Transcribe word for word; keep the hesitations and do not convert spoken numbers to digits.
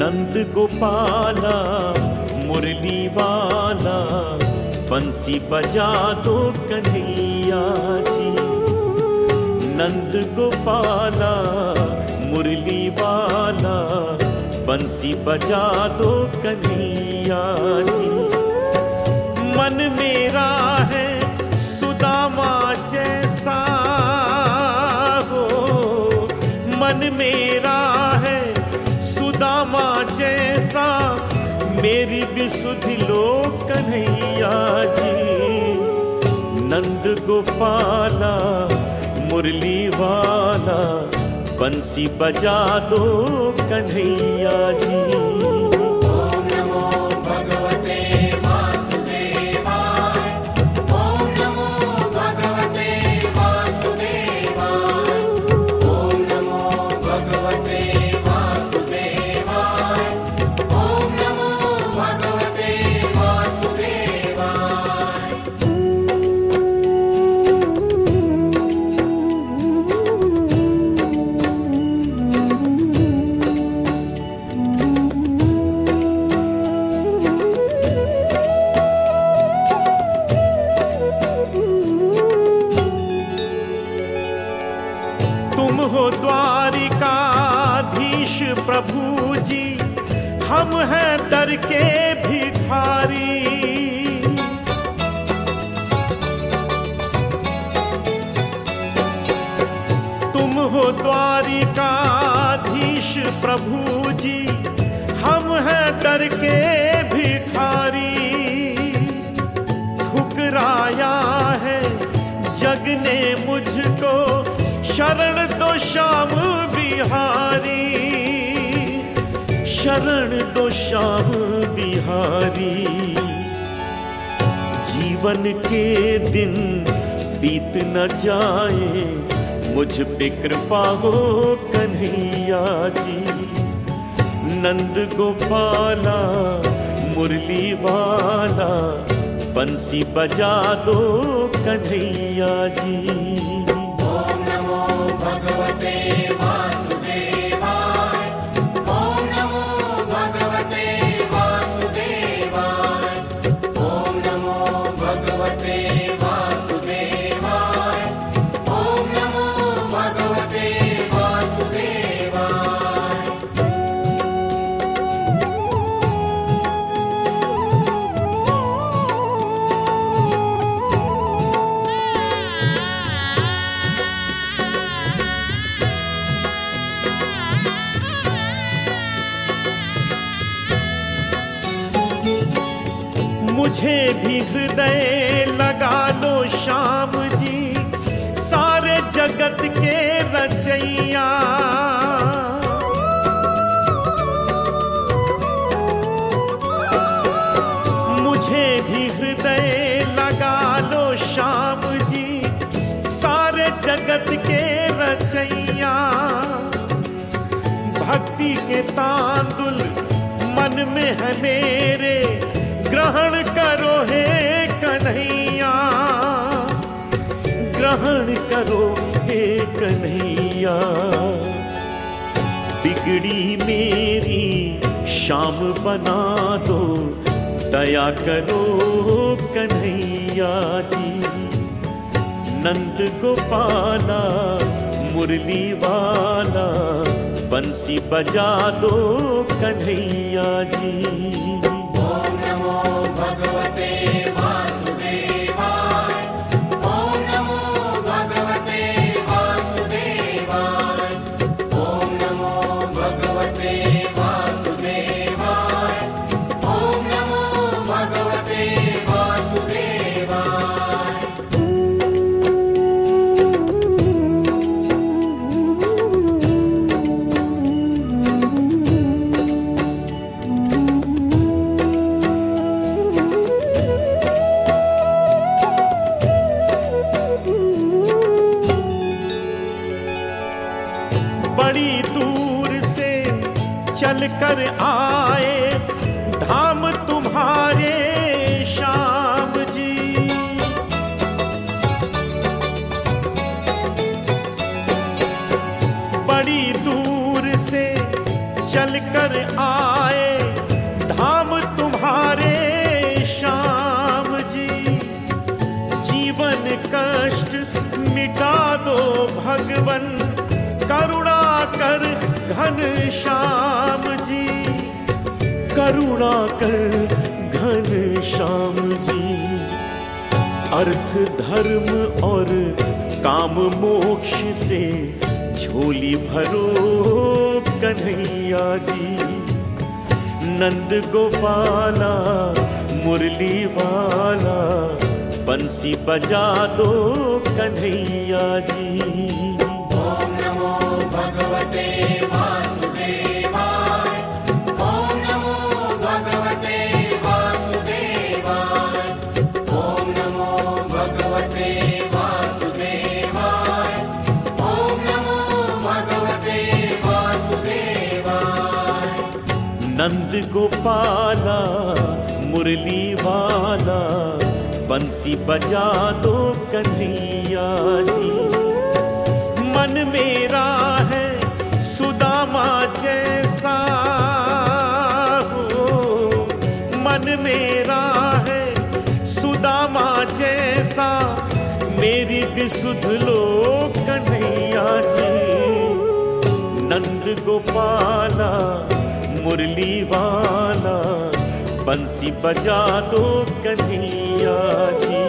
नंद गोपाला मुरली वाला, बंसी बजा दो कन्हैया जी। नंद गोपाला मुरली वाला, बंसी बजा दो कन्हैया जी। मन मेरा है सुदामा जैसा हो, मन मेरा है सुदामा जैसा, मेरी भी सुधि लो कन्हैया जी। नंद गोपाला मुरली वाला, बंसी बजा दो कन्हैया जी। तुम हो द्वारिकाधीश प्रभु जी, हम हैं दर के भिखारी। तुम हो द्वारिकाधीश प्रभु जी, हम हैं दर के भिखारी। ठुकराया है जग ने मुझको, शरण दो श्याम बिहारी, शरण दो श्याम बिहारी। जीवन के दिन बीत न जाए, मुझ पे कृपा हो कन्हैया जी। नंद गोपाला मुरली वाला, बंसी बजा दो कन्हैया जी। भगवते वासुदेवाय, ओम नमो भगवते वासुदेवाय, ओम नमो भगवते वासुदेवाय, ओम नमो भगवते वासुदेवाय। मुझे भी हृदय लगा लो श्याम जी, सारे जगत के रचैया। मुझे भी हृदय लगा लो श्याम जी, सारे जगत के रचैया। भक्ति के तांदुल मन में है मेरे, ग्रहण करो हे कन्हैया, ग्रहण करो हे कन्हैया। बिगड़ी मेरी शाम बना दो, दया करो कन्हैया जी। नंद गोपाला मुरली वाला, बंसी बजा दो कन्हैया जी। भगवते वासुदेवाय, ओम नमो भगवते वासुदेवाय, ओम नमो भगवते वासुदेवाय, ओम नमो भगवते वासुदेवाय। बड़ी दूर से चल कर आए धाम तुम्हारे श्याम जी। बड़ी दूर से चल कर आए धाम तुम्हारे श्याम जी। जीवन कष्ट मिटा दो भगवन, करुणा कर घन श्याम जी, करुणा कर घन श्याम जी। अर्थ धर्म और काम मोक्ष से झोली भरो कन्हैया जी। नंद गोपाला मुरली वाला बंसी बजा दो कन्हैया जी। ओम नमो भगवते वासुदेवाय। ओम नमो भगवते वासुदेवाय। ओम नमो भगवते वासुदेवाय। ओम नमो भगवते वासुदेवाय। नंद गोपाला मुरली वाला बंसी बजा दो कन्हैया जी। मन मेरा है सुदामा जैसा हो, मन मेरा है सुदामा जैसा, मेरी भी सुध लो कन्हैया जी। नंद गोपाला मुरली वाला बंसी बजा दो कन्हैया जी।